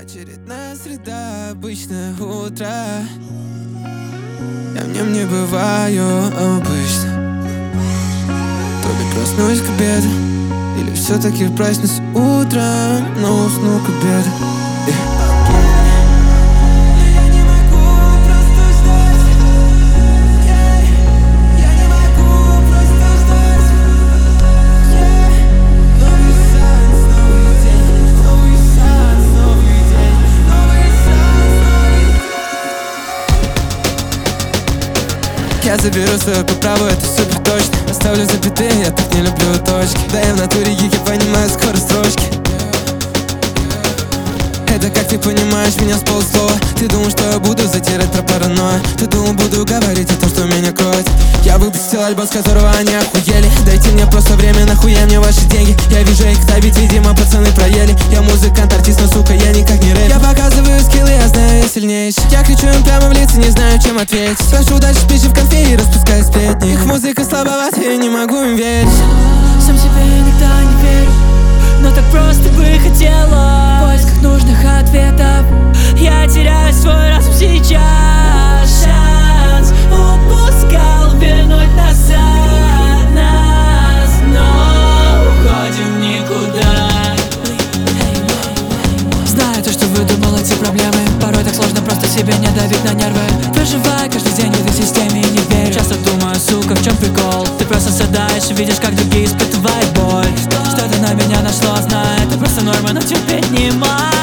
Очередная среда, обычное утро. Я в нем не бываю обычно. То ли проснусь к обеду, или все-таки проснусь утром, но усну к обеду. Я заберу свою по праву, это супер точно. Оставлю запятые, я так не люблю точки. Да я в натуре гик, я понимаю скоро строчки. Это как ты понимаешь меня с полслова. Ты думал, что я буду затирать про паранойю. Ты думал, буду говорить о том, что меня кроет. Я выпустил альбом, с которого они охуели. Дайте мне просто время, нахуя мне ваши деньги. Я вижу их, ведь, видимо, пацаны проели. Я музыкант, артист, но, сука, я никак не рэп. Я показываю скиллы, я знаю, я сильнейший. Я кричу им прямо в лица, не знаю, чем ответить. Прошу дальше спичи в конфе и распускаю сплетни. Их музыка слабовата, я не могу им верить. Сам себе никогда не верю, но так просто бы хотела. В поисках нужных ответов я теряю свой разум сейчас. Шанс упускал вернуть назад нас, но уходим никуда. Знаю то, что выдумал эти проблемы. Порой так сложно просто себе не давить на нервы. Проживаю каждый день в этой системе и не верю. Часто думаю, сука, в чем прикол? Ты просто страдаешь и видишь, как другие испытывают боль. Что-то на меня нашло, знаю, это просто норма, но терпеть не могу.